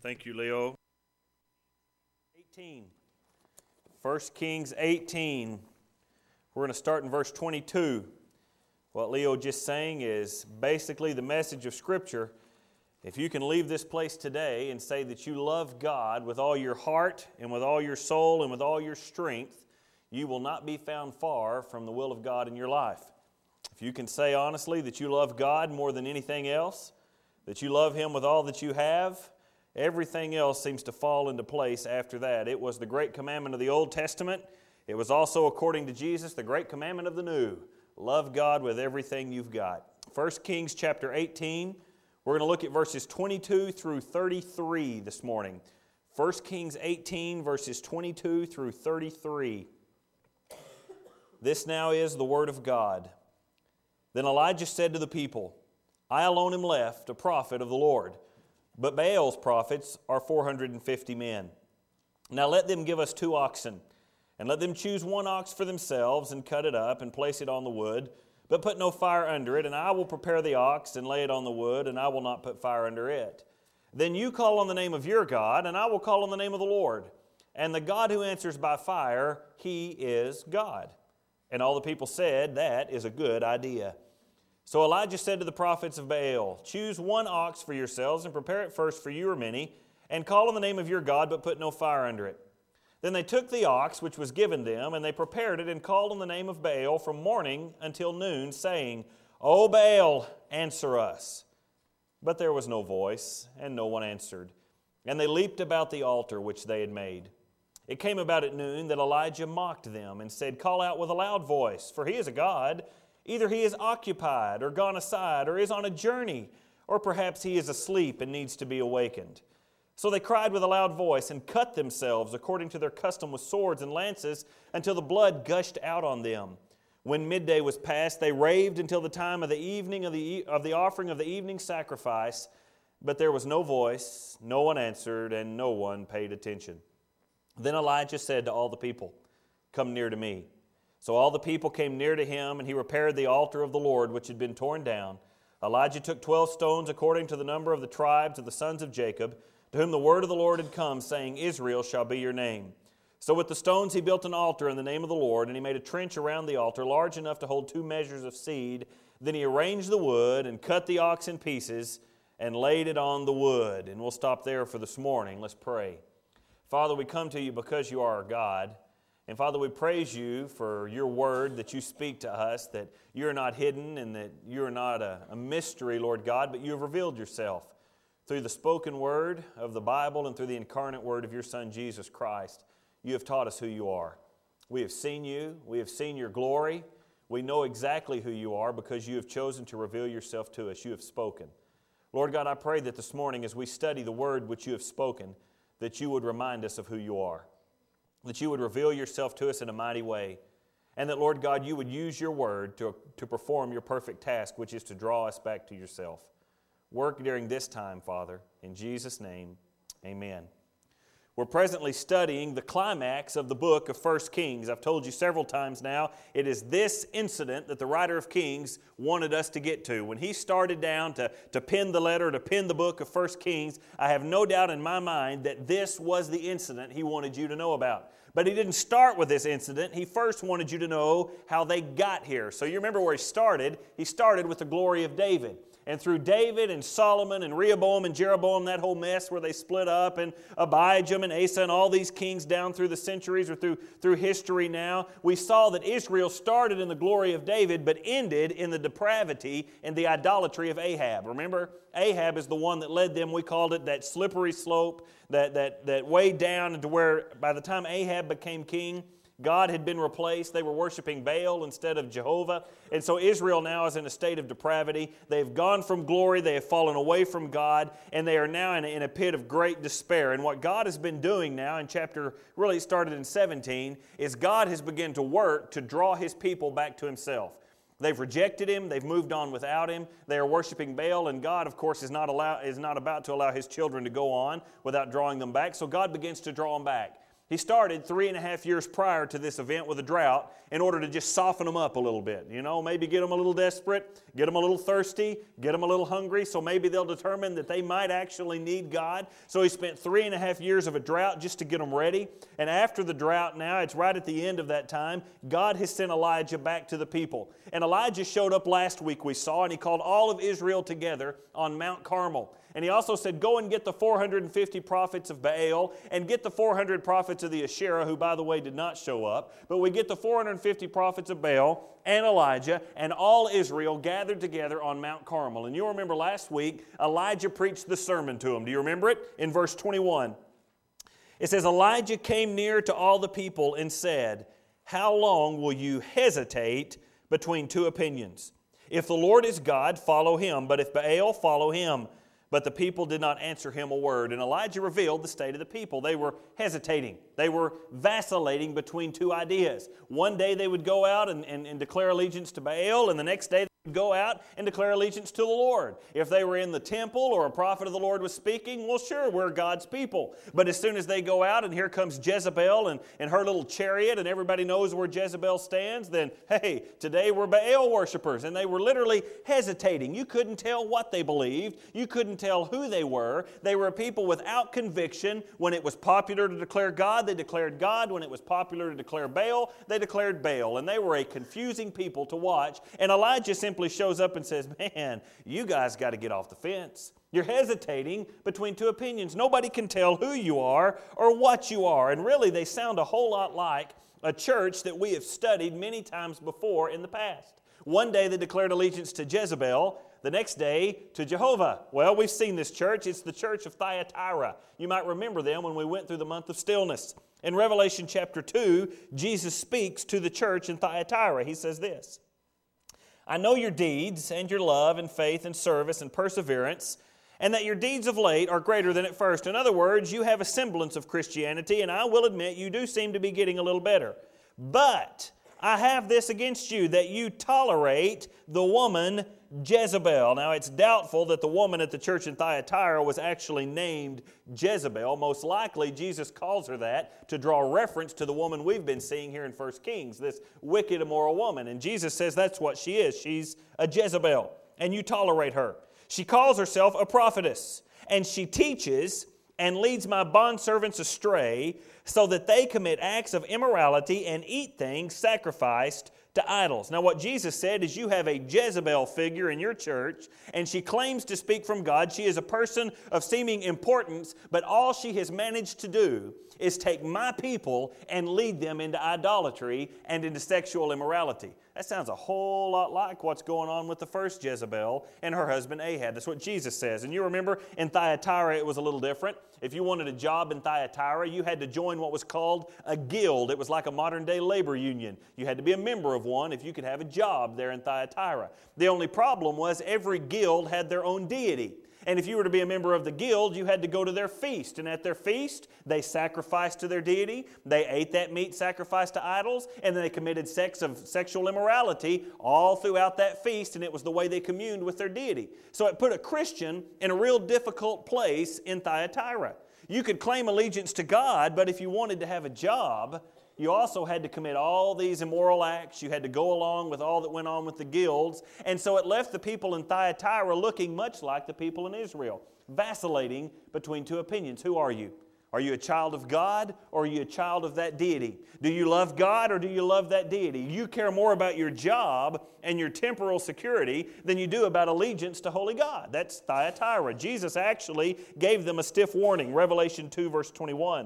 Thank you, Leo. 18. 1 Kings 18. We're going to start in verse 22. What Leo just sang is basically the message of Scripture. If you can leave this place today and say that you love God with all your heart and with all your soul and with all your strength, you will not be found far from the will of God in your life. If you can say honestly that you love God more than anything else, that you love Him with all that you have, everything else seems to fall into place after that. It was the great commandment of the Old Testament. It was also, according to Jesus, the great commandment of the New. Love God with everything you've got. 1 Kings chapter 18. We're going to look at verses 22 through 33 this morning. 1 Kings 18, verses 22 through 33. This now is the word of God. Then Elijah said to the people, I alone am left, a prophet of the Lord, but Baal's prophets are 450 men. Now let them give us 2 oxen, and let them choose 1 ox for themselves, and cut it up, and place it on the wood, but put no fire under it, and I will prepare the ox, and lay it on the wood, and I will not put fire under it. Then you call on the name of your God, and I will call on the name of the Lord. And the God who answers by fire, He is God. And all the people said, that is a good idea. So Elijah said to the prophets of Baal, choose 1 ox for yourselves and prepare it first for you or many, and call on the name of your God, but put no fire under it. Then they took the ox which was given them, and they prepared it and called on the name of Baal from morning until noon, saying, O Baal, answer us. But there was no voice, and no one answered. And they leaped about the altar which they had made. It came about at noon that Elijah mocked them and said, call out with a loud voice, for he is a god. Either he is occupied or gone aside or is on a journey, or perhaps he is asleep and needs to be awakened. So they cried with a loud voice and cut themselves according to their custom with swords and lances until the blood gushed out on them. When midday was past, they raved until the time of the evening of the offering of the evening sacrifice, but there was no voice, no one answered, and no one paid attention. Then Elijah said to all the people, come near to me. So all the people came near to him, and he repaired the altar of the Lord, which had been torn down. Elijah took 12 stones according to the number of the tribes of the sons of Jacob, to whom the word of the Lord had come, saying, Israel shall be your name. So with the stones he built an altar in the name of the Lord, and he made a trench around the altar, large enough to hold 2 measures of seed. Then he arranged the wood and cut the ox in pieces and laid it on the wood. And we'll stop there for this morning. Let's pray. Father, we come to you because you are our God. And Father, we praise you for your word that you speak to us, that you're not hidden and that you're not a mystery, Lord God, but you have revealed yourself through the spoken word of the Bible and through the incarnate word of your Son, Jesus Christ. You have taught us who you are. We have seen you. We have seen your glory. We know exactly who you are because you have chosen to reveal yourself to us. You have spoken. Lord God, I pray that this morning as we study the word which you have spoken, that you would remind us of who you are. That you would reveal yourself to us in a mighty way. And that, Lord God, you would use your word to perform your perfect task, which is to draw us back to yourself. Work during this time, Father. In Jesus' name, amen. We're presently studying the climax of the book of 1 Kings. I've told you several times now, it is this incident that the writer of Kings wanted us to get to. When he started down to pen the letter, to pen the book of 1 Kings, I have no doubt in my mind that this was the incident he wanted you to know about. But he didn't start with this incident. He first wanted you to know how they got here. So you remember where he started? He started with the glory of David. And through David and Solomon and Rehoboam and Jeroboam, that whole mess where they split up, and Abijam and Asa and all these kings down through the centuries or through history now, we saw that Israel started in the glory of David but ended in the depravity and the idolatry of Ahab. Remember, Ahab is the one that led them. We called it that slippery slope that way down into where by the time Ahab became king, God had been replaced. They were worshiping Baal instead of Jehovah. And so Israel now is in a state of depravity. They've gone from glory. They have fallen away from God. And they are now in a pit of great despair. And what God has been doing now in chapter, really started in 17, is God has begun to work to draw His people back to Himself. They've rejected Him. They've moved on without Him. They are worshiping Baal. And God, of course, is not about to allow His children to go on without drawing them back. So God begins to draw them back. He started 3.5 years prior to this event with a drought in order to just soften them up a little bit. You know, maybe get them a little desperate, get them a little thirsty, get them a little hungry, so maybe they'll determine that they might actually need God. So he spent 3.5 years of a drought just to get them ready. And after the drought now, it's right at the end of that time, God has sent Elijah back to the people. And Elijah showed up last week, we saw, and he called all of Israel together on Mount Carmel. And he also said, go and get the 450 prophets of Baal and get the 400 prophets of the Asherah, who, by the way, did not show up. But we get the 450 prophets of Baal and Elijah and all Israel gathered together on Mount Carmel. And you'll remember last week, Elijah preached the sermon to them. Do you remember it? In verse 21. It says, Elijah came near to all the people and said, how long will you hesitate between two opinions? If the Lord is God, follow Him. But if Baal, follow him. But the people did not answer him a word. And Elijah revealed the state of the people. They were hesitating. They were vacillating between two ideas. One day they would go out and declare allegiance to Baal, and the next day go out and declare allegiance to the Lord. If they were in the temple or a prophet of the Lord was speaking, well, sure, we're God's people. But as soon as they go out and here comes Jezebel and her little chariot and everybody knows where Jezebel stands, then, hey, today we're Baal worshipers. And they were literally hesitating. You couldn't tell what they believed. You couldn't tell who they were. They were a people without conviction. When it was popular to declare God, they declared God. When it was popular to declare Baal, they declared Baal. And they were a confusing people to watch. And Elijah simply shows up and says, man, you guys got to get off the fence. You're hesitating between two opinions. Nobody can tell who you are or what you are. And really, they sound a whole lot like a church that we have studied many times before in the past. One day they declared allegiance to Jezebel, the next day to Jehovah. Well, we've seen this church. It's the church of Thyatira. You might remember them when we went through the month of stillness. In Revelation chapter 2, Jesus speaks to the church in Thyatira. He says this, I know your deeds and your love and faith and service and perseverance, and that your deeds of late are greater than at first. In other words, you have a semblance of Christianity, and I will admit you do seem to be getting a little better. But I have this against you, that you tolerate the woman Jezebel. Now, it's doubtful that the woman at the church in Thyatira was actually named Jezebel. Most likely, Jesus calls her that to draw reference to the woman we've been seeing here in 1 Kings, this wicked, immoral woman. And Jesus says that's what she is. She's a Jezebel, and you tolerate her. She calls herself a prophetess, and she teaches and leads my bondservants astray so that they commit acts of immorality and eat things sacrificed to idols. Now, what Jesus said is you have a Jezebel figure in your church, and she claims to speak from God. She is a person of seeming importance, but all she has managed to do is take my people and lead them into idolatry and into sexual immorality. That sounds a whole lot like what's going on with the first Jezebel and her husband Ahab. That's what Jesus says. And you remember in Thyatira it was a little different. If you wanted a job in Thyatira, you had to join what was called a guild. It was like a modern-day labor union. You had to be a member of one if you could have a job there in Thyatira. The only problem was every guild had their own deity. And if you were to be a member of the guild, you had to go to their feast. And at their feast, they sacrificed to their deity. They ate that meat sacrificed to idols. And then they committed sexual immorality all throughout that feast. And it was the way they communed with their deity. So it put a Christian in a real difficult place in Thyatira. You could claim allegiance to God, but if you wanted to have a job, you also had to commit all these immoral acts. You had to go along with all that went on with the guilds. And so it left the people in Thyatira looking much like the people in Israel, vacillating between two opinions. Who are you? Are you a child of God or are you a child of that deity? Do you love God or do you love that deity? You care more about your job and your temporal security than you do about allegiance to holy God. That's Thyatira. Jesus actually gave them a stiff warning. Revelation 2 verse 21.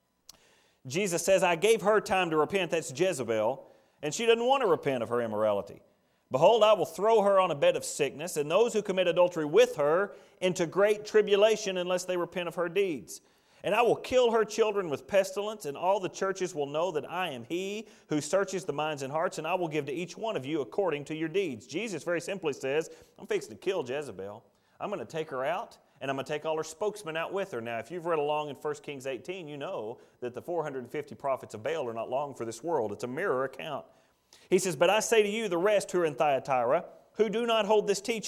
Jesus says, I gave her time to repent, that's Jezebel, and she doesn't want to repent of her immorality. Behold, I will throw her on a bed of sickness, and those who commit adultery with her into great tribulation unless they repent of her deeds. And I will kill her children with pestilence, and all the churches will know that I am He who searches the minds and hearts, and I will give to each one of you according to your deeds. Jesus very simply says, I'm fixing to kill Jezebel. I'm going to take her out. And I'm going to take all her spokesmen out with her. Now, if you've read along in 1 Kings 18, you know that the 450 prophets of Baal are not long for this world. It's a mirror account. He says, but I say to you, the rest who are in Thyatira, who do not hold this teaching,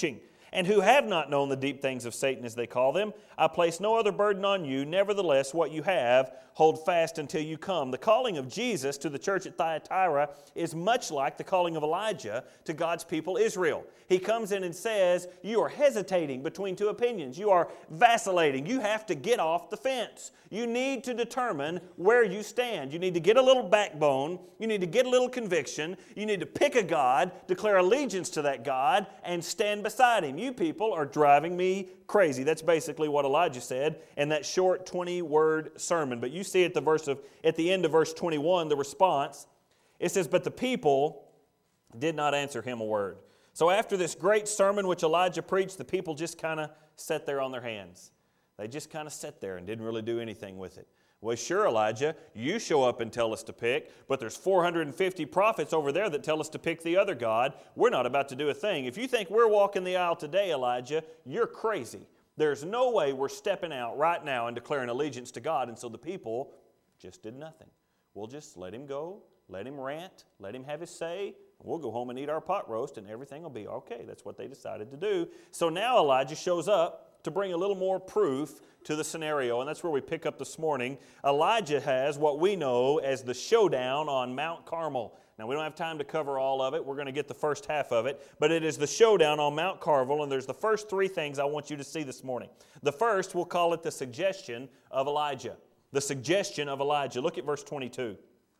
and who have not known the deep things of Satan, as they call them. I place no other burden on you. Nevertheless, what you have, hold fast until you come. The calling of Jesus to the church at Thyatira is much like the calling of Elijah to God's people Israel. He comes in and says, you are hesitating between two opinions. You are vacillating. You have to get off the fence. You need to determine where you stand. You need to get a little backbone. You need to get a little conviction. You need to pick a God, declare allegiance to that God, and stand beside Him. You people are driving me crazy. That's basically what Elijah said in that short 20-word sermon. But you see at the end of verse 21, the response. It says, but the people did not answer him a word. So after this great sermon which Elijah preached, the people just kind of sat there on their hands. They just kind of sat there and didn't really do anything with it. Well, sure, Elijah, you show up and tell us to pick, but there's 450 prophets over there that tell us to pick the other God. We're not about to do a thing. If you think we're walking the aisle today, Elijah, you're crazy. There's no way we're stepping out right now and declaring allegiance to God. And so the people just did nothing. We'll just let him go, let him rant, let him have his say. We'll go home and eat our pot roast and everything will be okay. That's what they decided to do. So now Elijah shows up to bring a little more proof to the scenario, and that's where we pick up this morning. Elijah has what we know as the showdown on Mount Carmel. Now, we don't have time to cover all of it. We're going to get the first half of it, but it is the showdown on Mount Carmel, and there's the first three things I want you to see this morning. The first, we'll call it the suggestion of Elijah. The suggestion of Elijah. Look at verse 22.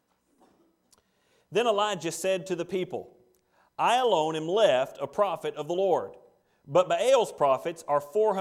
Then Elijah said to the people, I alone am left a prophet of the Lord, but Baal's prophets are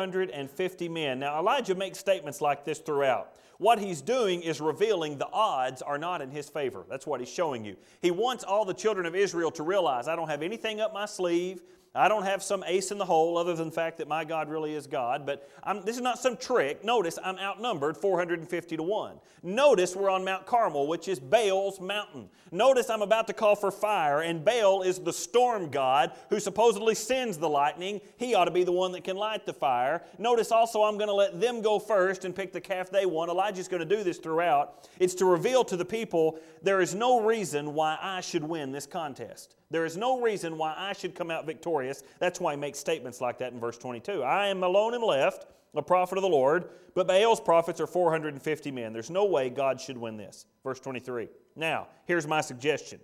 450 men. Now, Elijah makes statements like this throughout. What he's doing is revealing the odds are not in his favor. That's what he's showing you. He wants all the children of Israel to realize, I don't have anything up my sleeve. I don't have some ace in the hole other than the fact that my God really is God. But this is not some trick. Notice I'm outnumbered 450 to 1. Notice we're on Mount Carmel, which is Baal's mountain. Notice I'm about to call for fire, and Baal is the storm god who supposedly sends the lightning. He ought to be the one that can light the fire. Notice also I'm going to let them go first and pick the calf they want. Elijah's going to do this throughout. It's to reveal to the people there is no reason why I should win this contest. There is no reason why I should come out victorious. That's why he makes statements like that in verse 22. I am alone and left, a prophet of the Lord, but Baal's prophets are 450 men. There's no way God should win this. Verse 23. Now, here's my suggestion.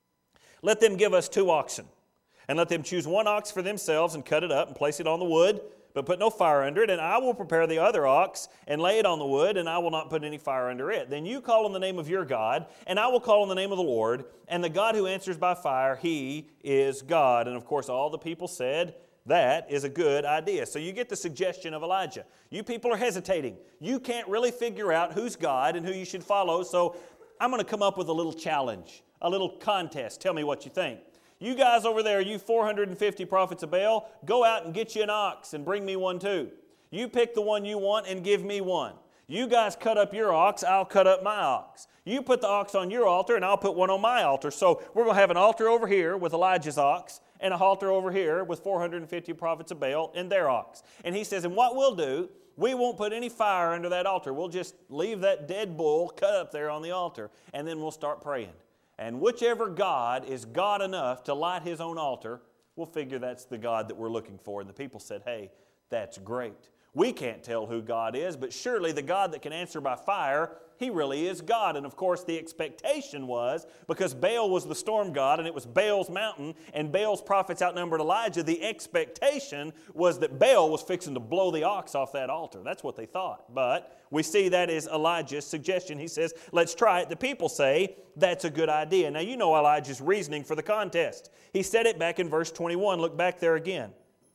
Let them give us 2 oxen, and let them choose 1 ox for themselves and cut it up and place it on the wood, but put no fire under it, and I will prepare the other ox and lay it on the wood, and I will not put any fire under it. Then you call on the name of your God, and I will call on the name of the Lord, and the God who answers by fire, He is God. And of course, all the people said, that is a good idea. So you get the suggestion of Elijah. You people are hesitating. You can't really figure out who's God and who you should follow, so I'm going to come up with a little challenge, a little contest. Tell me what you think. You guys over there, you 450 prophets of Baal, go out and get you an ox and bring me one too. You pick the one you want and give me one. You guys cut up your ox, I'll cut up my ox. You put the ox on your altar and I'll put one on my altar. So we're going to have an altar over here with Elijah's ox and a altar over here with 450 prophets of Baal and their ox. And he says, and what we'll do, we won't put any fire under that altar. We'll just leave that dead bull cut up there on the altar and then we'll start praying. And whichever God is God enough to light His own altar, we'll figure that's the God that we're looking for. And the people said, hey, that's great. We can't tell who God is, but surely the God that can answer by fire, He really is God. And of course the expectation was, because Baal was the storm god and it was Baal's mountain and Baal's prophets outnumbered Elijah, the expectation was that Baal was fixing to blow the ox off that altar. That's what they thought. But we see that is Elijah's suggestion. He says, let's try it. The people say, that's a good idea. Now you know Elijah's reasoning for the contest. He said it back in verse 21. Look back there again.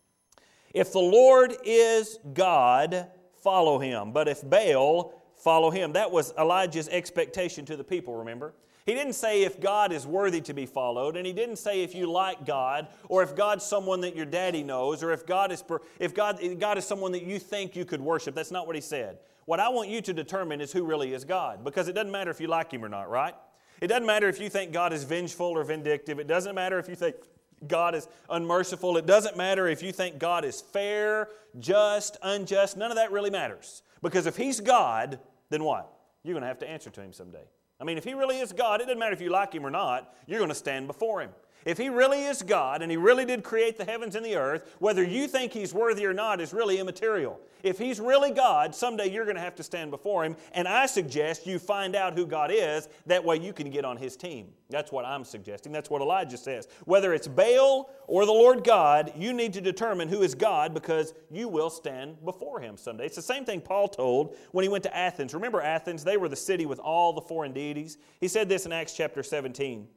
If the Lord is God, follow Him. But if Baal, follow him. That was Elijah's expectation to the people, remember? He didn't say if God is worthy to be followed, and he didn't say if you like God, or if God's someone that your daddy knows, or if God is someone that you think you could worship. That's not what he said. What I want you to determine is who really is God, because it doesn't matter if you like Him or not, right? It doesn't matter if you think God is vengeful or vindictive. It doesn't matter if you think God is unmerciful. It doesn't matter if you think God is fair, just, unjust. None of that really matters. Because if He's God, then what? You're going to have to answer to Him someday. I mean, if He really is God, it doesn't matter if you like Him or not, you're going to stand before Him. If He really is God and He really did create the heavens and the earth, whether you think He's worthy or not is really immaterial. If He's really God, someday you're going to have to stand before Him, and I suggest you find out who God is. That way you can get on His team. That's what I'm suggesting. That's what Elijah says. Whether it's Baal or the Lord God, you need to determine who is God because you will stand before Him someday. It's the same thing Paul told when he went to Athens. Remember Athens? They were the city with all the foreign deities. He said this in Acts chapter 17.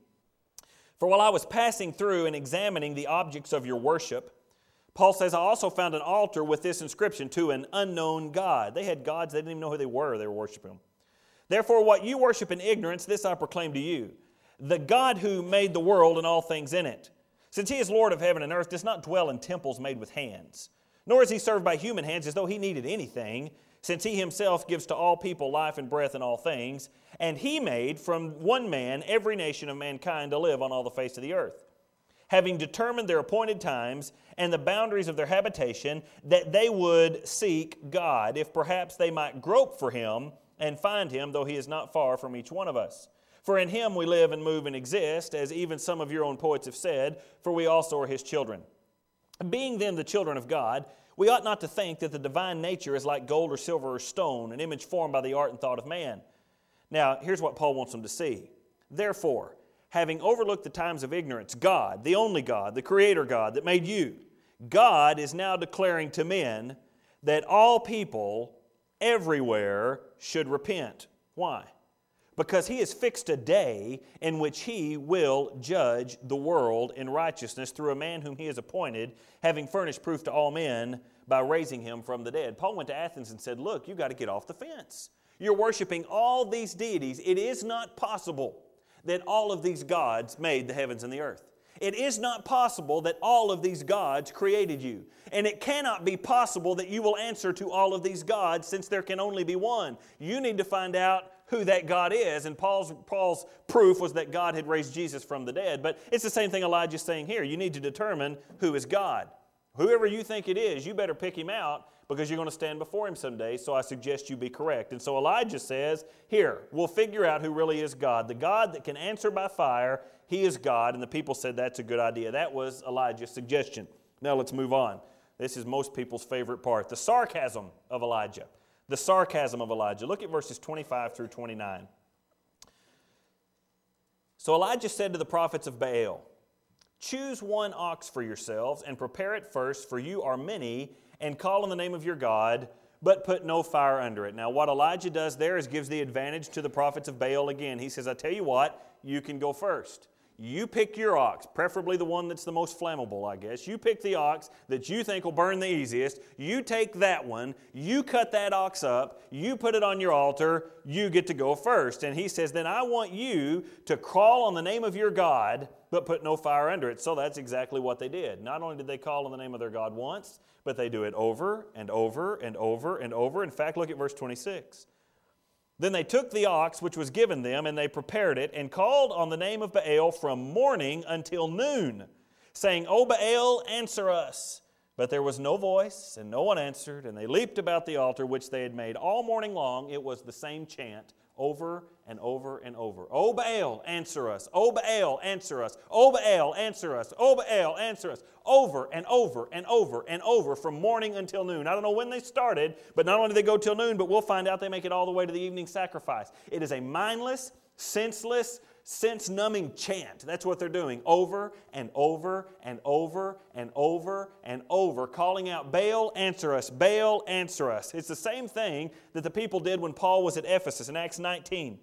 For while I was passing through and examining the objects of your worship, Paul says, I also found an altar with this inscription, to an unknown God. They had gods, they didn't even know who they were worshiping them. Therefore, what you worship in ignorance, this I proclaim to you. The God who made the world and all things in it, since He is Lord of heaven and earth, does not dwell in temples made with hands, nor is He served by human hands as though He needed anything, since He Himself gives to all people life and breath and all things, and He made from one man every nation of mankind to live on all the face of the earth, having determined their appointed times and the boundaries of their habitation, that they would seek God, if perhaps they might grope for Him and find Him, though He is not far from each one of us. For in Him we live and move and exist, as even some of your own poets have said, for we also are His children. Being then the children of God, we ought not to think that the divine nature is like gold or silver or stone, an image formed by the art and thought of man. Now, here's what Paul wants them to see. Therefore, having overlooked the times of ignorance, God, the only God, the Creator God that made you, God is now declaring to men that all people everywhere should repent. Why? Because He has fixed a day in which He will judge the world in righteousness through a man whom He has appointed, having furnished proof to all men by raising Him from the dead. Paul went to Athens and said, look, you've got to get off the fence. You're worshiping all these deities. It is not possible that all of these gods made the heavens and the earth. It is not possible that all of these gods created you. And it cannot be possible that you will answer to all of these gods, since there can only be one. You need to find out who that God is. And Paul's proof was that God had raised Jesus from the dead. But it's the same thing Elijah's saying here. You need to determine who is God. Whoever you think it is, you better pick Him out, because you're going to stand before Him someday, so I suggest you be correct. And so Elijah says, here, we'll figure out who really is God. The God that can answer by fire, He is God. And the people said that's a good idea. That was Elijah's suggestion. Now let's move on. This is most people's favorite part, the sarcasm of Elijah. The sarcasm of Elijah. Look at verses 25 through 29. So Elijah said to the prophets of Baal, choose one ox for yourselves and prepare it first, for you are many, and call on the name of your God, but put no fire under it. Now what Elijah does there is gives the advantage to the prophets of Baal again. He says, I tell you what, you can go first. You pick your ox, preferably the one that's the most flammable, I guess. You pick the ox that you think will burn the easiest. You take that one. You cut that ox up. You put it on your altar. You get to go first. And he says, then I want you to call on the name of your God, but put no fire under it. So that's exactly what they did. Not only did they call on the name of their God once, but they do it over and over and over and over. In fact, look at verse 26. Then they took the ox which was given them, and they prepared it, and called on the name of Baal from morning until noon, saying, O Baal, answer us. But there was no voice, and no one answered, and they leaped about the altar which they had made. All morning long it was the same chant, over and over and over. O Baal, answer us. O Baal, answer us. O Baal, answer us. O Baal, answer us. Over and over and over and over from morning until noon. I don't know when they started, but not only do they go till noon, but we'll find out they make it all the way to the evening sacrifice. It is a mindless, senseless, sense-numbing chant. That's what they're doing over and over and over and over and over, calling out, Baal, answer us, Baal, answer us. It's the same thing that the people did when Paul was at Ephesus in Acts 19.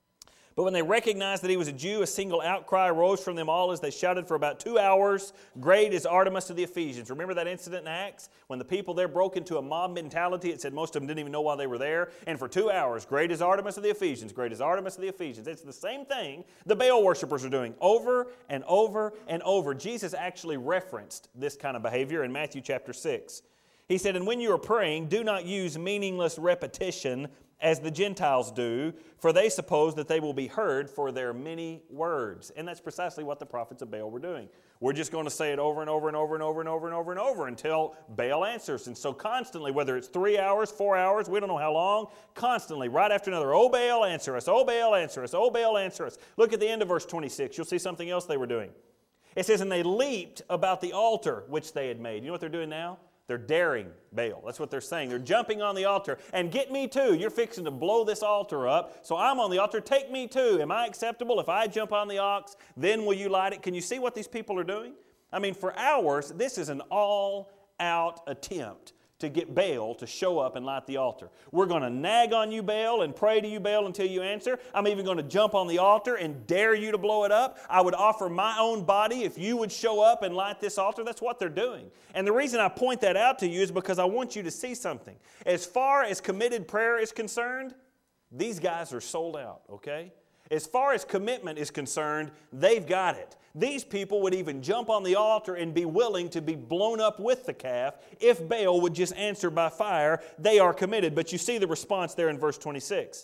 But when they recognized that he was a Jew, a single outcry arose from them all as they shouted for about 2 hours, great is Artemis of the Ephesians. Remember that incident in Acts? When the people there broke into a mob mentality, it said most of them didn't even know why they were there. And for 2 hours, great is Artemis of the Ephesians, great is Artemis of the Ephesians. It's the same thing the Baal worshipers are doing over and over and over. Jesus actually referenced this kind of behavior in Matthew chapter 6. He said, and when you are praying, do not use meaningless repetition as the Gentiles do, for they suppose that they will be heard for their many words. And that's precisely what the prophets of Baal were doing. We're just going to say it over and over and over and over and over and over and over until Baal answers. And so constantly, whether it's 3 hours, 4 hours, we don't know how long, constantly, right after another, oh Baal, answer us, oh Baal, answer us, oh Baal, answer us. Look at the end of verse 26. You'll see something else they were doing. It says, and they leaped about the altar which they had made. You know what they're doing now? They're daring Baal. That's what they're saying. They're jumping on the altar. And get me too. You're fixing to blow this altar up. So I'm on the altar. Take me too. Am I acceptable? If I jump on the ox, then will you light it? Can you see what these people are doing? I mean, for hours, this is an all-out attempt to get Baal to show up and light the altar. We're going to nag on you, Baal, and pray to you, Baal, until you answer. I'm even going to jump on the altar and dare you to blow it up. I would offer my own body if you would show up and light this altar. That's what they're doing. And the reason I point that out to you is because I want you to see something. As far as committed prayer is concerned, these guys are sold out, okay? As far as commitment is concerned, they've got it. These people would even jump on the altar and be willing to be blown up with the calf if Baal would just answer by fire. They are committed. But you see the response there in verse 26.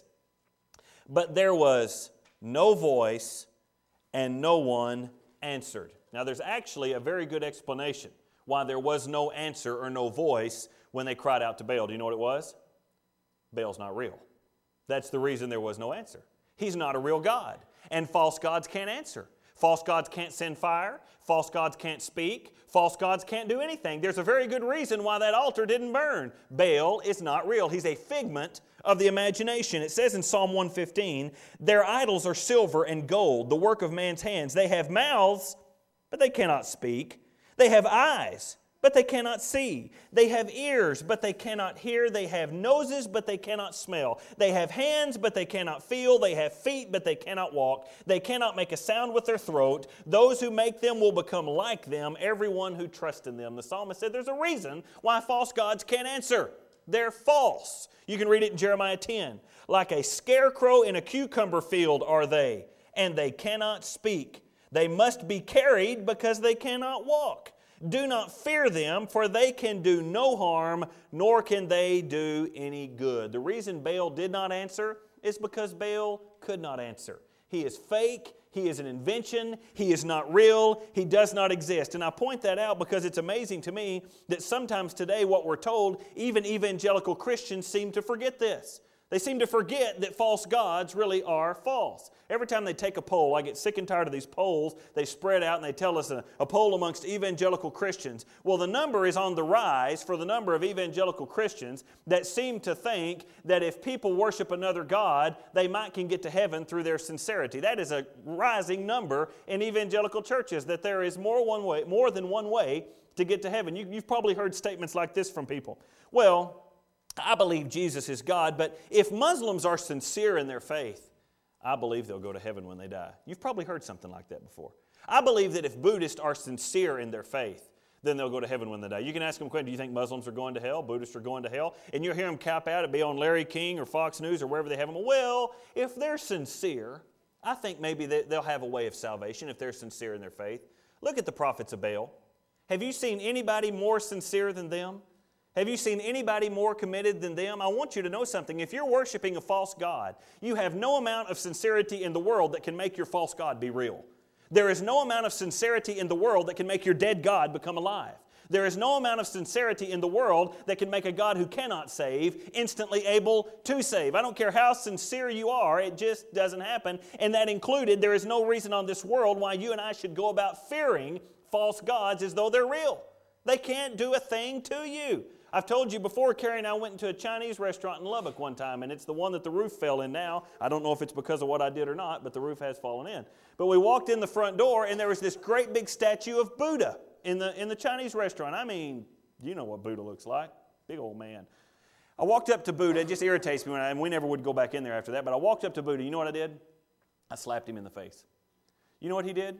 But there was no voice and no one answered. Now there's actually a very good explanation why there was no answer or no voice when they cried out to Baal. Do you know what it was? Baal's not real. That's the reason there was no answer. He's not a real God. And false gods can't answer. False gods can't send fire. False gods can't speak. False gods can't do anything. There's a very good reason why that altar didn't burn. Baal is not real. He's a figment of the imagination. It says in Psalm 115, their idols are silver and gold, the work of man's hands. They have mouths, but they cannot speak. They have eyes, but they cannot see. They have ears, but they cannot hear. They have noses, but they cannot smell. They have hands, but they cannot feel. They have feet, but they cannot walk. They cannot make a sound with their throat. Those who make them will become like them, everyone who trusts in them. The psalmist said there's a reason why false gods can't answer. They're false. You can read it in Jeremiah 10. Like a scarecrow in a cucumber field are they, and they cannot speak. They must be carried because they cannot walk. Do not fear them, for they can do no harm, nor can they do any good. The reason Baal did not answer is because Baal could not answer. He is fake. He is an invention. He is not real. He does not exist. And I point that out because it's amazing to me that sometimes today what we're told, even evangelical Christians seem to forget this. They seem to forget that false gods really are false. Every time they take a poll, I get sick and tired of these polls. They spread out and they tell us a poll amongst evangelical Christians. Well, the number is on the rise for the number of evangelical Christians that seem to think that if people worship another god, they can get to heaven through their sincerity. That is a rising number in evangelical churches, that there is more than one way to get to heaven. You've probably heard statements like this from people. Well, I believe Jesus is God, but if Muslims are sincere in their faith, I believe they'll go to heaven when they die. You've probably heard something like that before. I believe that if Buddhists are sincere in their faith, then they'll go to heaven when they die. You can ask them, do you think Muslims are going to hell? Buddhists are going to hell? And you'll hear them cap out. It'll be on Larry King or Fox News or wherever they have them. Well, if they're sincere, I think maybe they'll have a way of salvation if they're sincere in their faith. Look at the prophets of Baal. Have you seen anybody more sincere than them? Have you seen anybody more committed than them? I want you to know something. If you're worshiping a false god, you have no amount of sincerity in the world that can make your false god be real. There is no amount of sincerity in the world that can make your dead god become alive. There is no amount of sincerity in the world that can make a God who cannot save instantly able to save. I don't care how sincere you are, it just doesn't happen. And that included, there is no reason on this world why you and I should go about fearing false gods as though they're real. They can't do a thing to you. I've told you before, Carrie and I went into a Chinese restaurant in Lubbock one time, and it's the one that the roof fell in now. I don't know if it's because of what I did or not, but the roof has fallen in. But we walked in the front door, and there was this great big statue of Buddha in the Chinese restaurant. I mean, you know what Buddha looks like. Big old man. I walked up to Buddha. It just irritates me, and we never would go back in there after that, but I walked up to Buddha. You know what I did? I slapped him in the face. You know what he did?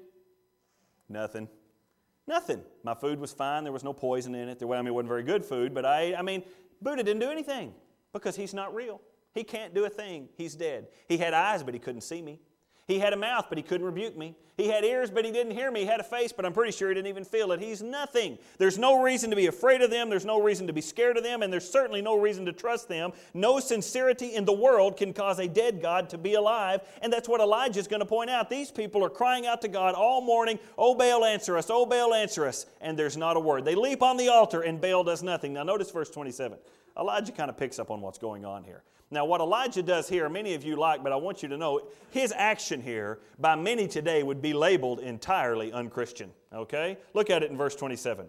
Nothing. Nothing. My food was fine. There was no poison in it. It wasn't very good food, but I mean, Buddha didn't do anything because he's not real. He can't do a thing. He's dead. He had eyes, but he couldn't see me. He had a mouth, but he couldn't rebuke me. He had ears, but he didn't hear me. He had a face, but I'm pretty sure he didn't even feel it. He's nothing. There's no reason to be afraid of them. There's no reason to be scared of them, and there's certainly no reason to trust them. No sincerity in the world can cause a dead God to be alive, and that's what Elijah's going to point out. These people are crying out to God all morning, "Oh, Baal, answer us. Oh, Baal, answer us." And there's not a word. They leap on the altar, and Baal does nothing. Now, notice verse 27. Elijah kind of picks up on what's going on here. Now, what Elijah does here, many of you like, but I want you to know, his action here, by many today, would be labeled entirely unchristian. Okay? Look at it in verse 27.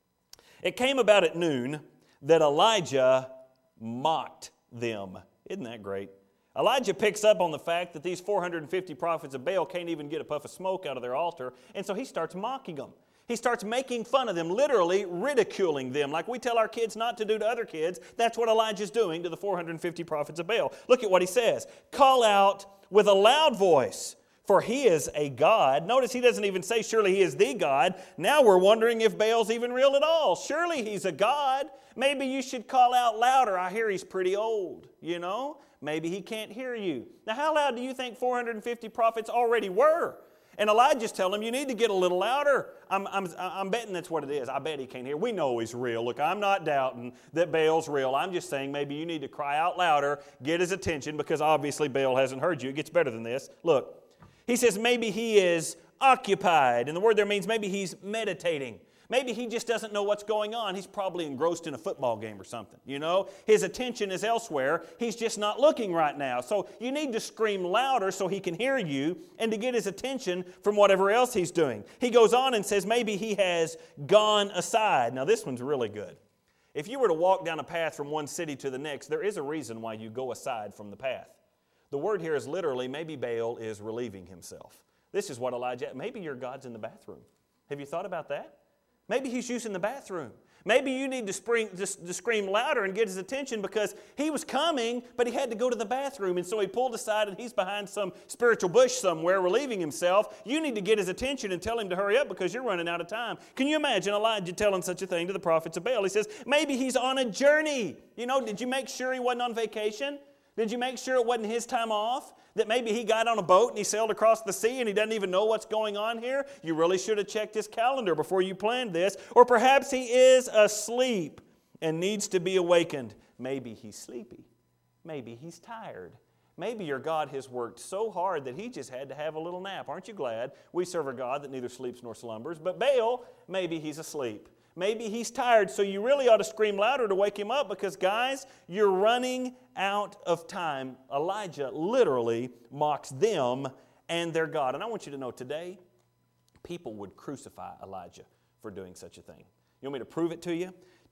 It came about at noon that Elijah mocked them. Isn't that great? Elijah picks up on the fact that these 450 prophets of Baal can't even get a puff of smoke out of their altar, and so he starts mocking them. He starts making fun of them, literally ridiculing them, like we tell our kids not to do to other kids. That's what Elijah's doing to the 450 prophets of Baal. Look at what he says. Call out with a loud voice, for he is a god. Notice he doesn't even say, surely he is the God. Now we're wondering if Baal's even real at all. Surely he's a god. Maybe you should call out louder. I hear he's pretty old, you know. Maybe he can't hear you. Now, how loud do you think 450 prophets already were? And Elijah's telling them, you need to get a little louder. I'm betting that's what it is. I bet he can't hear. We know he's real. Look, I'm not doubting that Baal's real. I'm just saying maybe you need to cry out louder, get his attention, because obviously Baal hasn't heard you. It gets better than this. Look, he says maybe he is occupied. And the word there means maybe he's meditating. Maybe he just doesn't know what's going on. He's probably engrossed in a football game or something, you know. His attention is elsewhere. He's just not looking right now. So you need to scream louder so he can hear you and to get his attention from whatever else he's doing. He goes on and says maybe he has gone aside. Now this one's really good. If you were to walk down a path from one city to the next, there is a reason why you go aside from the path. The word here is literally maybe Baal is relieving himself. This is what Elijah, maybe your God's in the bathroom. Have you thought about that? Maybe he's using the bathroom. Maybe you need to scream louder and get his attention because he was coming, but he had to go to the bathroom. And so he pulled aside and he's behind some spiritual bush somewhere relieving himself. You need to get his attention and tell him to hurry up because you're running out of time. Can you imagine Elijah telling such a thing to the prophets of Baal? He says, maybe he's on a journey. You know, did you make sure he wasn't on vacation? Did you make sure it wasn't his time off? That maybe he got on a boat and he sailed across the sea and he doesn't even know what's going on here? You really should have checked his calendar before you planned this. Or perhaps he is asleep and needs to be awakened. Maybe he's sleepy. Maybe he's tired. Maybe your God has worked so hard that he just had to have a little nap. Aren't you glad we serve a God that neither sleeps nor slumbers? But Baal, maybe he's asleep. Maybe he's tired, so you really ought to scream louder to wake him up because, guys, you're running out of time. Elijah literally mocks them and their God. And I want you to know today, people would crucify Elijah for doing such a thing. You want me to prove it to you?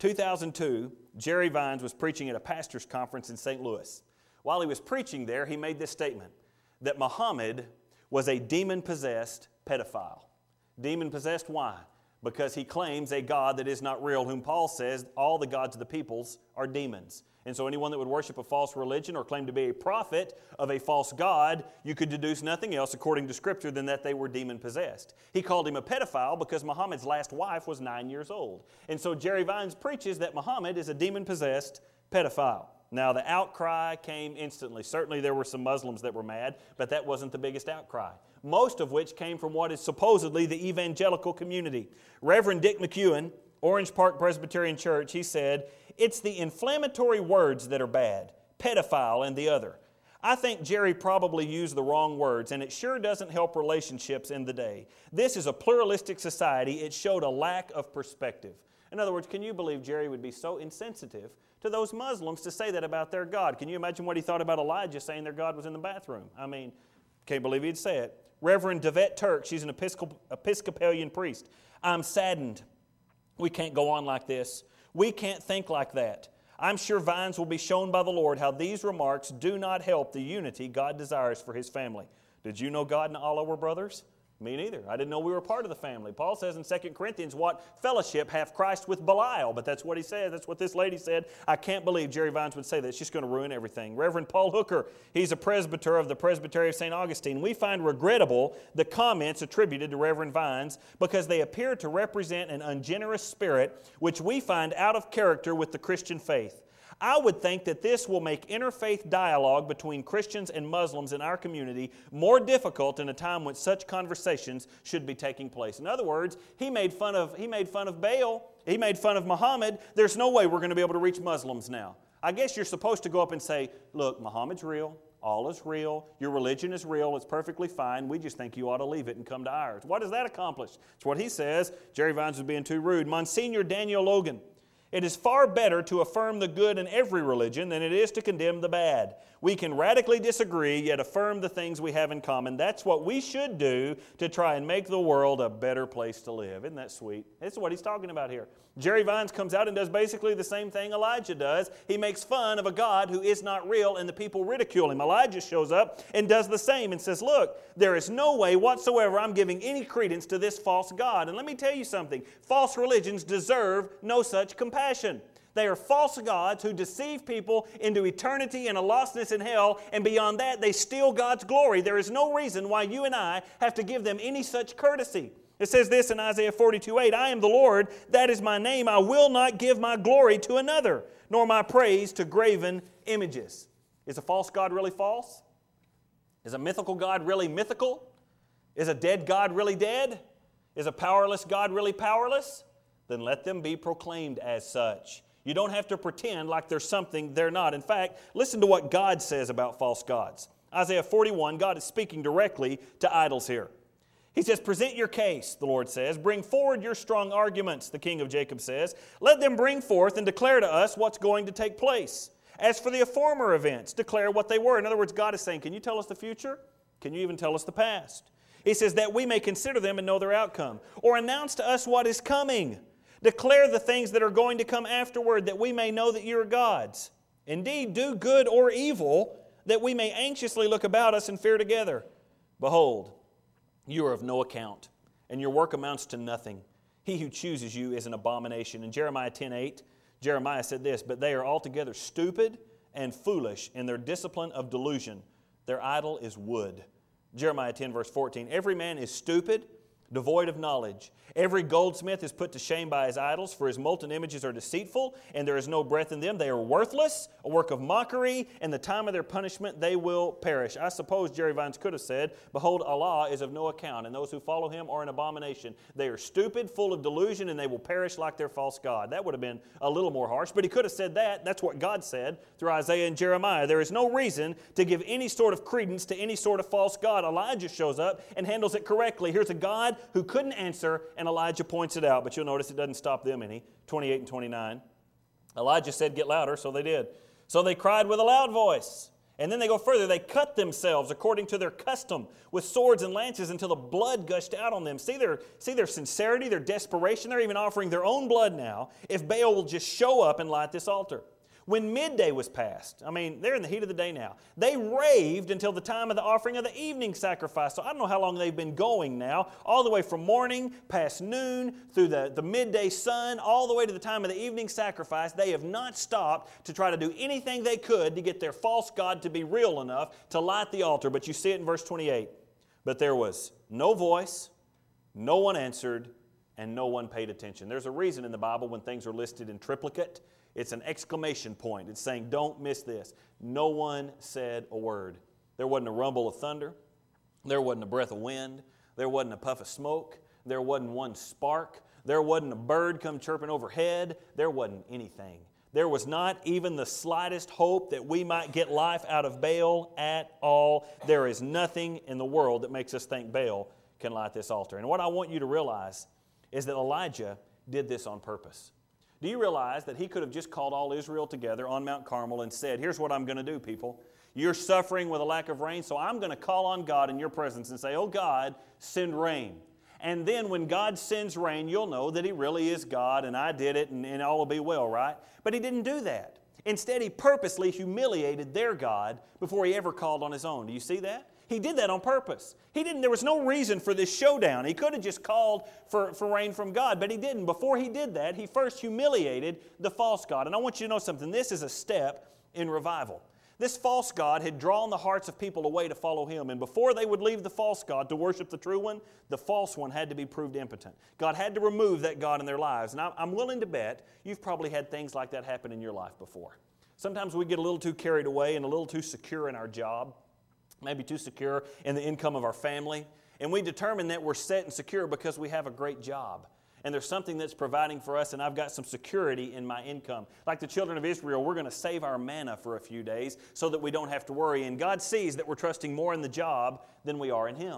2002, Jerry Vines was preaching at a pastor's conference in St. Louis. While he was preaching there, he made this statement, that Muhammad was a demon-possessed pedophile. Demon-possessed, why? Because he claims a God that is not real, whom Paul says all the gods of the peoples are demons. And so anyone that would worship a false religion or claim to be a prophet of a false god, you could deduce nothing else according to Scripture than that they were demon-possessed. He called him a pedophile because Muhammad's last wife was 9 years old. And so Jerry Vines preaches that Muhammad is a demon-possessed pedophile. Now, the outcry came instantly. Certainly there were some Muslims that were mad, but that wasn't the biggest outcry. Most of which came from what is supposedly the evangelical community. Reverend Dick McEwen, Orange Park Presbyterian Church, he said, it's the inflammatory words that are bad, pedophile and the other. I think Jerry probably used the wrong words, and it sure doesn't help relationships in the day. This is a pluralistic society. It showed a lack of perspective. In other words, can you believe Jerry would be so insensitive to those Muslims to say that about their God? Can you imagine what he thought about Elijah saying their God was in the bathroom? I mean, can't believe he'd say it. Reverend Devette Turk, she's an Episcopalian priest. I'm saddened. We can't go on like this. We can't think like that. I'm sure Vines will be shown by the Lord how these remarks do not help the unity God desires for His family. Did you know God and Allah were brothers? Me neither. I didn't know we were part of the family. Paul says in 2 Corinthians, what fellowship hath Christ with Belial? But that's what he said. That's what this lady said. I can't believe Jerry Vines would say that. It's just going to ruin everything. Reverend Paul Hooker, he's a presbyter of the Presbytery of St. Augustine. We find regrettable the comments attributed to Reverend Vines because they appear to represent an ungenerous spirit which we find out of character with the Christian faith. I would think that this will make interfaith dialogue between Christians and Muslims in our community more difficult in a time when such conversations should be taking place. In other words, he made fun of Baal. He made fun of Muhammad. There's no way we're going to be able to reach Muslims now. I guess you're supposed to go up and say, look, Muhammad's real. Allah's real. Your religion is real. It's perfectly fine. We just think you ought to leave it and come to ours. What does that accomplish? It's what he says. Jerry Vines was being too rude. Monsignor Daniel Logan It is far better to affirm the good in every religion than it is to condemn the bad. We can radically disagree, yet affirm the things we have in common. That's what we should do to try and make the world a better place to live. Isn't that sweet? That's what he's talking about here. Jerry Vines comes out and does basically the same thing Elijah does. He makes fun of a God who is not real, and the people ridicule him. Elijah shows up and does the same and says, look, there is no way whatsoever I'm giving any credence to this false God. And let me tell you something. False religions deserve no such compassion. They are false gods who deceive people into eternity and a lostness in hell, and beyond that, they steal God's glory. There is no reason why you and I have to give them any such courtesy. It says this in Isaiah 42:8, I am the Lord, that is my name. I will not give my glory to another, nor my praise to graven images. Is a false god really false? Is a mythical god really mythical? Is a dead god really dead? Is a powerless god really powerless? Then let them be proclaimed as such. You don't have to pretend like there's something they're not. In fact, listen to what God says about false gods. Isaiah 41, God is speaking directly to idols here. He says, present your case, the Lord says. Bring forward your strong arguments, the King of Jacob says. Let them bring forth and declare to us what's going to take place. As for the former events, declare what they were. In other words, God is saying, can you tell us the future? Can you even tell us the past? He says that we may consider them and know their outcome. Or announce to us what is coming. Declare the things that are going to come afterward, that we may know that you are gods. Indeed, do good or evil, that we may anxiously look about us and fear together. Behold, you are of no account, and your work amounts to nothing. He who chooses you is an abomination. In Jeremiah 10:8, Jeremiah said this, but they are altogether stupid and foolish in their discipline of delusion. Their idol is wood. Jeremiah 10, verse 14, every man is stupid, devoid of knowledge. Every goldsmith is put to shame by his idols, for his molten images are deceitful, and there is no breath in them. They are worthless, a work of mockery, and the time of their punishment they will perish. I suppose Jerry Vines could have said, behold, Allah is of no account, and those who follow him are an abomination. They are stupid, full of delusion, and they will perish like their false god. That would have been a little more harsh, but he could have said that. That's what God said through Isaiah and Jeremiah. There is no reason to give any sort of credence to any sort of false god. Elijah shows up and handles it correctly. Here's a God who couldn't answer, and Elijah points it out, but you'll notice it doesn't stop them any. 28 and 29. Elijah said, get louder, so they did. So they cried with a loud voice. And then they go further. They cut themselves according to their custom with swords and lances until the blood gushed out on them. See their sincerity, their desperation. They're even offering their own blood now if Baal will just show up and light this altar. When midday was past, they're in the heat of the day now, they raved until the time of the offering of the evening sacrifice. So I don't know how long they've been going now, all the way from morning past noon through the midday sun, all the way to the time of the evening sacrifice. They have not stopped to try to do anything they could to get their false god to be real enough to light the altar. But you see it in verse 28. But there was no voice, no one answered, and no one paid attention. There's a reason in the Bible when things are listed in triplicate, it's an exclamation point. It's saying, don't miss this. No one said a word. There wasn't a rumble of thunder. There wasn't a breath of wind. There wasn't a puff of smoke. There wasn't one spark. There wasn't a bird come chirping overhead. There wasn't anything. There was not even the slightest hope that we might get life out of Baal at all. There is nothing in the world that makes us think Baal can light this altar. And what I want you to realize is that Elijah did this on purpose. Do you realize that he could have just called all Israel together on Mount Carmel and said, here's what I'm going to do, people. You're suffering with a lack of rain, so I'm going to call on God in your presence and say, oh God, send rain. And then when God sends rain, you'll know that he really is God and I did it and all will be well, right? But he didn't do that. Instead, he purposely humiliated their God before he ever called on his own. Do you see that? He did that on purpose. There was no reason for this showdown. He could have just called for rain from God, but he didn't. Before he did that, he first humiliated the false god. And I want you to know something. This is a step in revival. This false god had drawn the hearts of people away to follow him. And before they would leave the false god to worship the true one, the false one had to be proved impotent. God had to remove that god in their lives. And I'm willing to bet you've probably had things like that happen in your life before. Sometimes we get a little too carried away and a little too secure in our job. Maybe too secure in the income of our family. And we determine that we're set and secure because we have a great job. And there's something that's providing for us, and I've got some security in my income. Like the children of Israel, we're going to save our manna for a few days so that we don't have to worry. And God sees that we're trusting more in the job than we are in Him.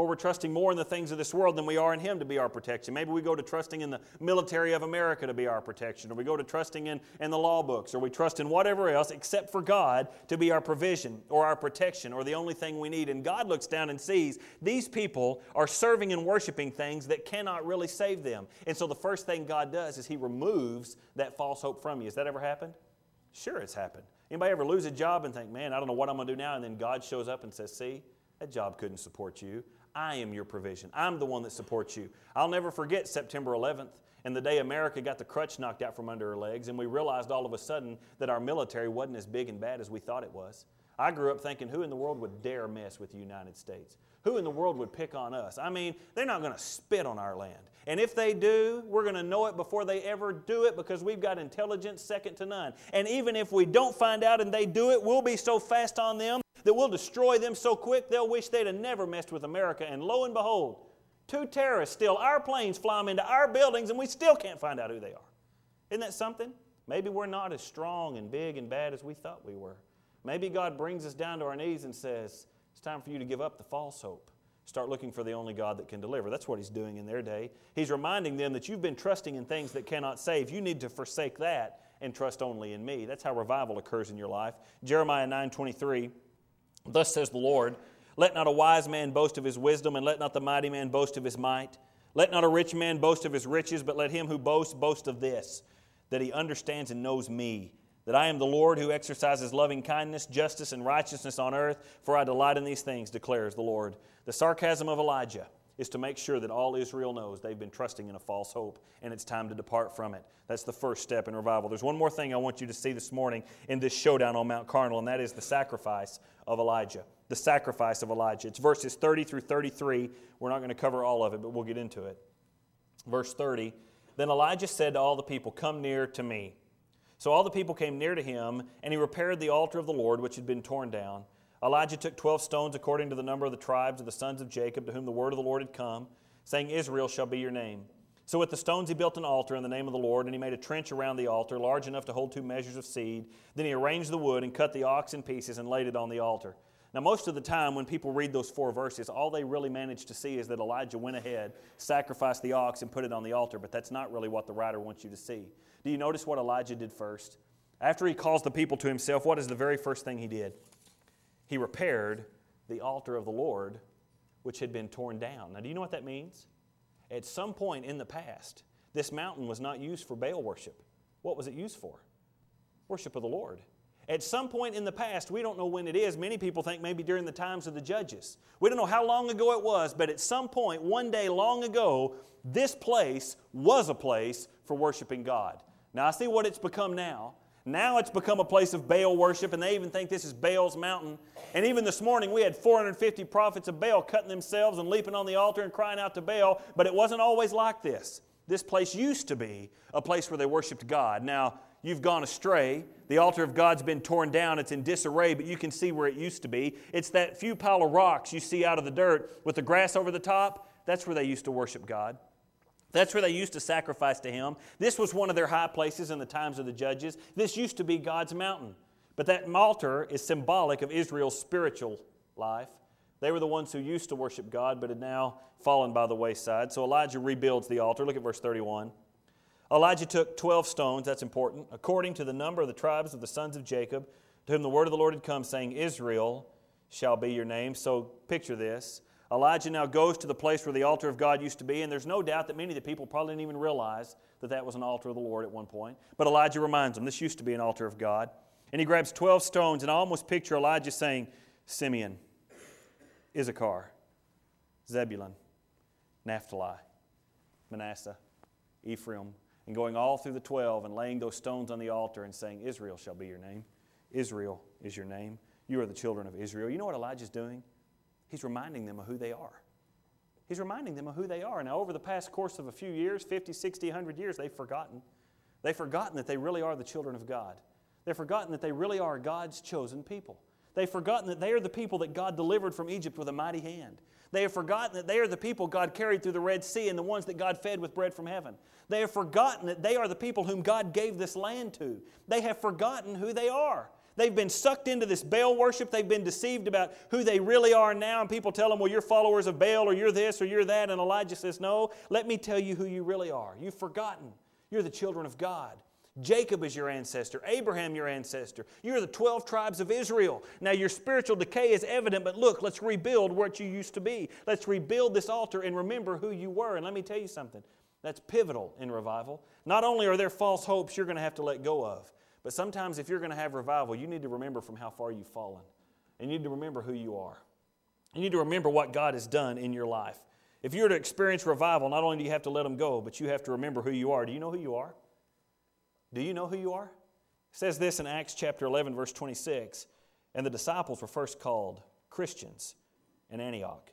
or we're trusting more in the things of this world than we are in Him to be our protection. Maybe we go to trusting in the military of America to be our protection, or we go to trusting in the law books, or we trust in whatever else except for God to be our provision or our protection or the only thing we need. And God looks down and sees these people are serving and worshiping things that cannot really save them. And so the first thing God does is He removes that false hope from you. Has that ever happened? Sure, it's happened. Anybody ever lose a job and think, man, I don't know what I'm going to do now, and then God shows up and says, see, that job couldn't support you. I am your provision. I'm the one that supports you. I'll never forget September 11th and the day America got the crutch knocked out from under her legs, and we realized all of a sudden that our military wasn't as big and bad as we thought it was. I grew up thinking, who in the world would dare mess with the United States? Who in the world would pick on us? I mean, they're not going to spit on our land. And if they do, we're going to know it before they ever do it because we've got intelligence second to none. And even if we don't find out and they do it, we'll be so fast on them that we'll destroy them so quick they'll wish they'd have never messed with America. And lo and behold, 2 terrorists steal our planes, fly them into our buildings, and we still can't find out who they are. Isn't that something? Maybe we're not as strong and big and bad as we thought we were. Maybe God brings us down to our knees and says, it's time for you to give up the false hope. Start looking for the only God that can deliver. That's what He's doing in their day. He's reminding them that you've been trusting in things that cannot save. You need to forsake that and trust only in me. That's how revival occurs in your life. Jeremiah 9:23, thus says the Lord, let not a wise man boast of his wisdom, and let not the mighty man boast of his might. Let not a rich man boast of his riches, but let him who boasts boast of this, that he understands and knows me, that I am the Lord who exercises loving kindness, justice, and righteousness on earth, for I delight in these things, declares the Lord. The sarcasm of Elijah is to make sure that all Israel knows they've been trusting in a false hope, and it's time to depart from it. That's the first step in revival. There's one more thing I want you to see this morning in this showdown on Mount Carmel, and that is the sacrifice of Elijah. The sacrifice of Elijah. It's verses 30 through 33. We're not going to cover all of it, but we'll get into it. Verse 30, then Elijah said to all the people, come near to me. So all the people came near to him, and he repaired the altar of the Lord, which had been torn down. Elijah took 12 stones according to the number of the tribes of the sons of Jacob, to whom the word of the Lord had come, saying, Israel shall be your name. So with the stones he built an altar in the name of the Lord, and he made a trench around the altar, large enough to hold 2 measures of seed. Then he arranged the wood and cut the ox in pieces and laid it on the altar. Now most of the time when people read those 4 verses, all they really manage to see is that Elijah went ahead, sacrificed the ox, and put it on the altar, but that's not really what the writer wants you to see. Do you notice what Elijah did first? After he calls the people to himself, what is the very first thing he did? He repaired the altar of the Lord, which had been torn down. Now, do you know what that means? At some point in the past, this mountain was not used for Baal worship. What was it used for? Worship of the Lord. At some point in the past, we don't know when it is. Many people think maybe during the times of the judges. We don't know how long ago it was, but at some point, one day long ago, this place was a place for worshiping God. Now, I see what it's become now. Now it's become a place of Baal worship, and they even think this is Baal's mountain. And even this morning, we had 450 prophets of Baal cutting themselves and leaping on the altar and crying out to Baal, but it wasn't always like this. This place used to be a place where they worshiped God. Now, you've gone astray. The altar of God's been torn down. It's in disarray, but you can see where it used to be. It's that few pile of rocks you see out of the dirt with the grass over the top. That's where they used to worship God. That's where they used to sacrifice to Him. This was one of their high places in the times of the judges. This used to be God's mountain. But that altar is symbolic of Israel's spiritual life. They were the ones who used to worship God, but had now fallen by the wayside. So Elijah rebuilds the altar. Look at verse 31. Elijah took 12 stones, that's important, according to the number of the tribes of the sons of Jacob, to whom the word of the Lord had come, saying, Israel shall be your name. So picture this. Elijah now goes to the place where the altar of God used to be, and there's no doubt that many of the people probably didn't even realize that that was an altar of the Lord at one point. But Elijah reminds them, this used to be an altar of God. And he grabs 12 stones, and I almost picture Elijah saying, Simeon, Issachar, Zebulun, Naphtali, Manasseh, Ephraim, and going all through the 12 and laying those stones on the altar and saying, Israel shall be your name. Israel is your name. You are the children of Israel. You know what Elijah's doing? He's reminding them of who they are. He's reminding them of who they are. Now, over the past course of a few years, 50, 60, 100 years, they've forgotten. They've forgotten that they really are the children of God. They've forgotten that they really are God's chosen people. They've forgotten that they are the people that God delivered from Egypt with a mighty hand. They have forgotten that they are the people God carried through the Red Sea and the ones that God fed with bread from heaven. They have forgotten that they are the people whom God gave this land to. They have forgotten who they are. They've been sucked into this Baal worship. They've been deceived about who they really are now. And people tell them, well, you're followers of Baal, or you're this, or you're that. And Elijah says, no, let me tell you who you really are. You've forgotten. You're the children of God. Jacob is your ancestor. Abraham your ancestor. You're the 12 tribes of Israel. Now your spiritual decay is evident, but look, let's rebuild what you used to be. Let's rebuild this altar and remember who you were. And let me tell you something. That's pivotal in revival. Not only are there false hopes you're going to have to let go of, but sometimes if you're going to have revival, you need to remember from how far you've fallen. And you need to remember who you are. You need to remember what God has done in your life. If you're to experience revival, not only do you have to let them go, but you have to remember who you are. Do you know who you are? Do you know who you are? It says this in Acts chapter 11, verse 26. And the disciples were first called Christians in Antioch.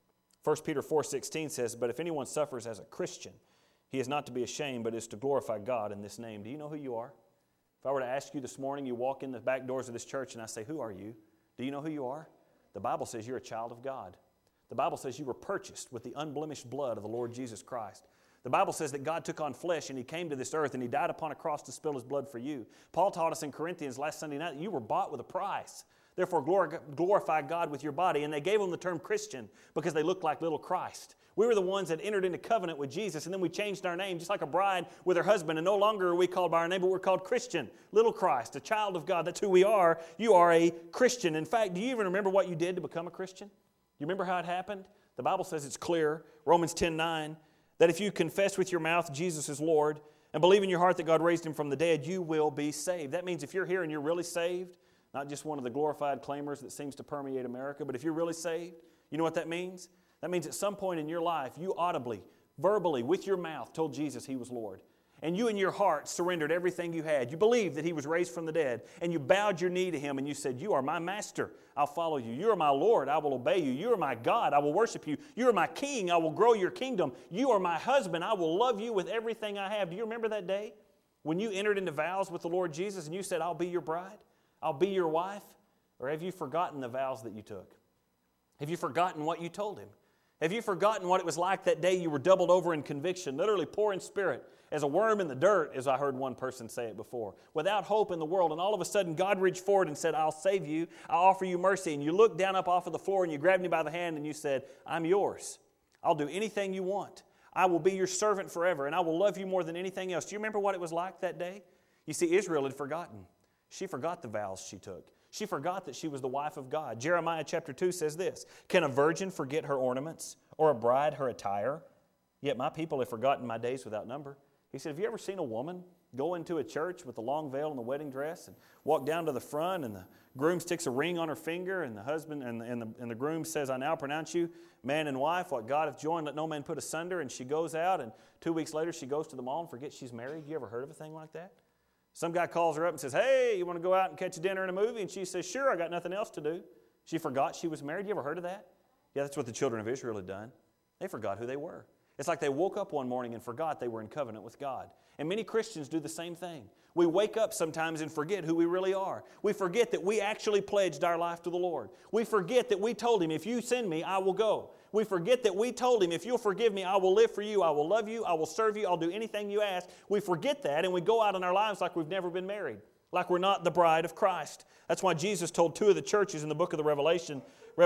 1 Peter 4:16 says, but if anyone suffers as a Christian, he is not to be ashamed, but is to glorify God in this name. Do you know who you are? If I were to ask you this morning, you walk in the back doors of this church and I say, who are you? Do you know who you are? The Bible says you're a child of God. The Bible says you were purchased with the unblemished blood of the Lord Jesus Christ. The Bible says that God took on flesh and He came to this earth and He died upon a cross to spill His blood for you. Paul taught us in Corinthians last Sunday night that you were bought with a price. Therefore, glorify God with your body. And they gave them the term Christian because they looked like little Christ. We were the ones that entered into covenant with Jesus, and then we changed our name, just like a bride with her husband, and no longer are we called by our name, but we're called Christian, little Christ, a child of God. That's who we are. You are a Christian. In fact, do you even remember what you did to become a Christian? You remember how it happened? The Bible says it's clear, Romans 10:9, that if you confess with your mouth Jesus is Lord and believe in your heart that God raised Him from the dead, you will be saved. That means if you're here and you're really saved, not just one of the glorified claimers that seems to permeate America, but if you're really saved, you know what that means? That means at some point in your life, you audibly, verbally, with your mouth, told Jesus He was Lord. And you in your heart surrendered everything you had. You believed that He was raised from the dead. And you bowed your knee to Him and you said, you are my master. I'll follow you. You are my Lord. I will obey you. You are my God. I will worship you. You are my king. I will grow your kingdom. You are my husband. I will love you with everything I have. Do you remember that day when you entered into vows with the Lord Jesus and you said, I'll be your bride? I'll be your wife? Or have you forgotten the vows that you took? Have you forgotten what you told Him? Have you forgotten what it was like that day you were doubled over in conviction, literally poor in spirit, as a worm in the dirt, as I heard one person say it before, without hope in the world, and all of a sudden God reached forward and said, I'll save you, I'll offer you mercy, and you looked down up off of the floor and you grabbed me by the hand and you said, I'm yours. I'll do anything you want. I will be your servant forever, and I will love you more than anything else. Do you remember what it was like that day? You see, Israel had forgotten. She forgot the vows she took. She forgot that she was the wife of God. Jeremiah chapter 2 says this, can a virgin forget her ornaments, or a bride her attire? Yet my people have forgotten my days without number. He said, have you ever seen a woman go into a church with the long veil and the wedding dress and walk down to the front and the groom sticks a ring on her finger and the husband and the groom says, I now pronounce you man and wife, what God hath joined, let no man put asunder, and she goes out and 2 weeks later she goes to the mall and forgets she's married? You ever heard of a thing like that? Some guy calls her up and says, hey, you want to go out and catch a dinner and a movie? And she says, sure, I got nothing else to do. She forgot she was married. You ever heard of that? Yeah, that's what the children of Israel had done. They forgot who they were. It's like they woke up one morning and forgot they were in covenant with God. And many Christians do the same thing. We wake up sometimes and forget who we really are. We forget that we actually pledged our life to the Lord. We forget that we told Him, if you send me, I will go. We forget that we told Him, if you'll forgive me, I will live for you, I will love you, I will serve you, I'll do anything you ask. We forget that and we go out in our lives like we've never been married, like we're not the bride of Christ. That's why Jesus told two of the churches in the book of the Revelation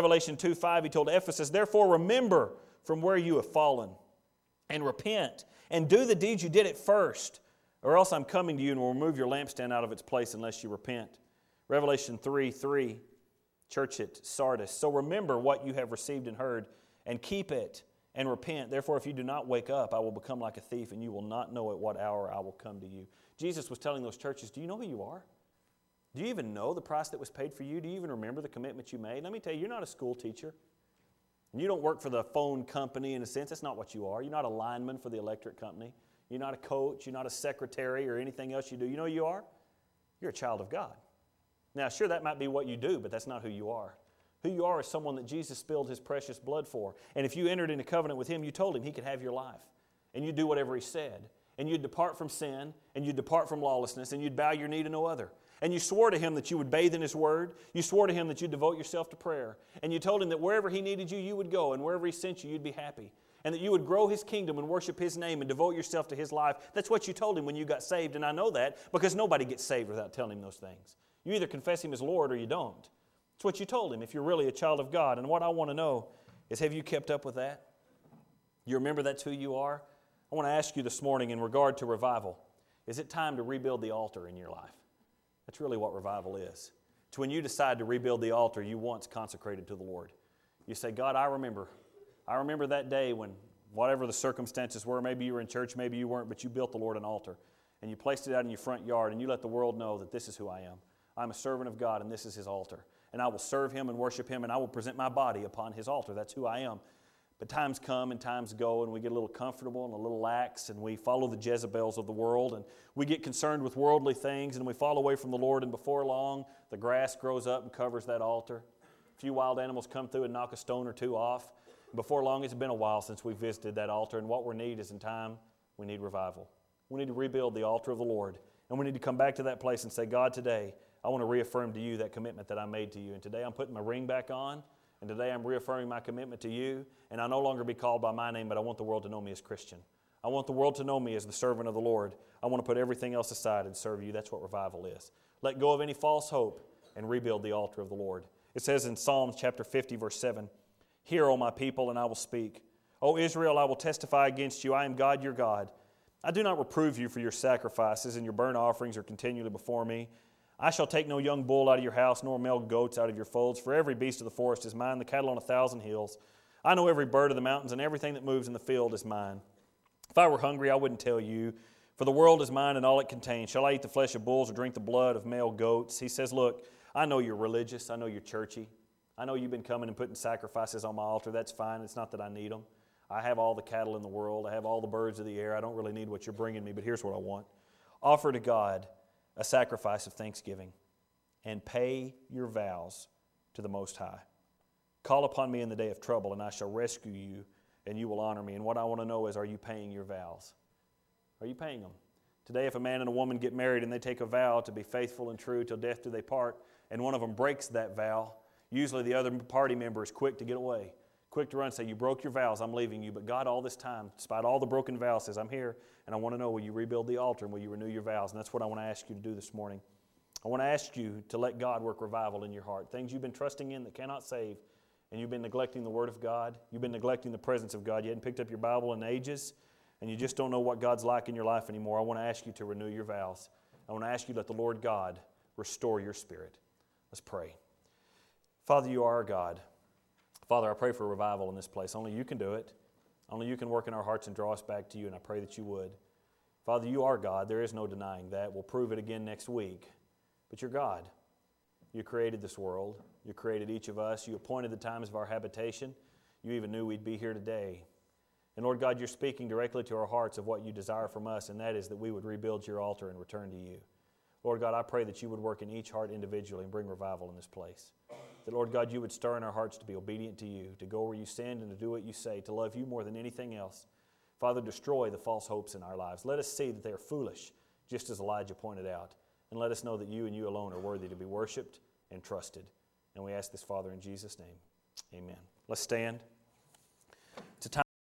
2:5, He told Ephesus, therefore remember from where you have fallen and repent and do the deeds you did at first, or else I'm coming to you and will remove your lampstand out of its place unless you repent. Revelation 3:3, church at Sardis. So remember what you have received and heard and keep it and repent. Therefore, if you do not wake up, I will become like a thief and you will not know at what hour I will come to you. Jesus was telling those churches, do you know who you are? Do you even know the price that was paid for you? Do you even remember the commitment you made? Let me tell you, you're not a school teacher. And you don't work for the phone company in a sense. That's not what you are. You're not a lineman for the electric company. You're not a coach. You're not a secretary or anything else you do. You know who you are? You're a child of God. Now, sure, that might be what you do, but that's not who you are. Who you are is someone that Jesus spilled His precious blood for. And if you entered into covenant with Him, you told Him He could have your life. And you'd do whatever He said. And you'd depart from sin, and you'd depart from lawlessness, and you'd bow your knee to no other. And you swore to Him that you would bathe in His Word. You swore to Him that you'd devote yourself to prayer. And you told Him that wherever He needed you, you would go. And wherever He sent you, you'd be happy. And that you would grow His kingdom and worship His name and devote yourself to His life. That's what you told Him when you got saved. And I know that because nobody gets saved without telling Him those things. You either confess Him as Lord or you don't. It's what you told Him if you're really a child of God. And what I want to know is, have you kept up with that? You remember that's who you are? I want to ask you this morning in regard to revival, is it time to rebuild the altar in your life? That's really what revival is. It's when you decide to rebuild the altar you once consecrated to the Lord. You say, God, I remember that day when whatever the circumstances were, maybe you were in church, maybe you weren't, but you built the Lord an altar. And you placed it out in your front yard and you let the world know that this is who I am. I'm a servant of God and this is His altar. And I will serve Him and worship Him and I will present my body upon His altar. That's who I am. But times come and times go and we get a little comfortable and a little lax and we follow the Jezebels of the world and we get concerned with worldly things and we fall away from the Lord, and before long the grass grows up and covers that altar. A few wild animals come through and knock a stone or two off. Before long it's been a while since we visited that altar, and what we need is in time we need revival. We need to rebuild the altar of the Lord, and we need to come back to that place and say, God, today I want to reaffirm to you that commitment that I made to you, and today I'm putting my ring back on. And today I'm reaffirming my commitment to you, and I no longer be called by my name, but I want the world to know me as Christian. I want the world to know me as the servant of the Lord. I want to put everything else aside and serve you. That's what revival is. Let go of any false hope and rebuild the altar of the Lord. It says in Psalms chapter 50, verse 7, Hear, O my people, and I will speak. O Israel, I will testify against you. I am God, your God. I do not reprove you for your sacrifices, and your burnt offerings are continually before me. I shall take no young bull out of your house, nor male goats out of your folds, for every beast of the forest is mine, the cattle on 1,000 hills. I know every bird of the mountains, and everything that moves in the field is mine. If I were hungry, I wouldn't tell you, for the world is mine and all it contains. Shall I eat the flesh of bulls or drink the blood of male goats? He says, look, I know you're religious. I know you're churchy. I know you've been coming and putting sacrifices on my altar. That's fine. It's not that I need them. I have all the cattle in the world. I have all the birds of the air. I don't really need what you're bringing me, but here's what I want. Offer to God a sacrifice of thanksgiving, and pay your vows to the Most High. Call upon me in the day of trouble, and I shall rescue you, and you will honor me. And what I want to know is, are you paying your vows? Are you paying them? Today, if a man and a woman get married and they take a vow to be faithful and true till death do they part, and one of them breaks that vow, usually the other party member is quick to get away, quick to run and say, you broke your vows, I'm leaving you. But God all this time, despite all the broken vows, says, I'm here, and I want to know, will you rebuild the altar and will you renew your vows? And that's what I want to ask you to do this morning. I want to ask you to let God work revival in your heart. Things you've been trusting in that cannot save, and you've been neglecting the Word of God. You've been neglecting the presence of God. You hadn't picked up your Bible in ages, and you just don't know what God's like in your life anymore. I want to ask you to renew your vows. I want to ask you to let the Lord God restore your spirit. Let's pray. Father, you are our God. Father, I pray for revival in this place. Only you can do it. Only you can work in our hearts and draw us back to you, and I pray that you would. Father, you are God. There is no denying that. We'll prove it again next week. But you're God. You created this world. You created each of us. You appointed the times of our habitation. You even knew we'd be here today. And Lord God, you're speaking directly to our hearts of what you desire from us, and that is that we would rebuild your altar and return to you. Lord God, I pray that you would work in each heart individually and bring revival in this place. That, Lord God, you would stir in our hearts to be obedient to you, to go where you send and to do what you say, to love you more than anything else. Father, destroy the false hopes in our lives. Let us see that they are foolish, just as Elijah pointed out. And let us know that you and you alone are worthy to be worshiped and trusted. And we ask this, Father, in Jesus' name. Amen. Let's stand.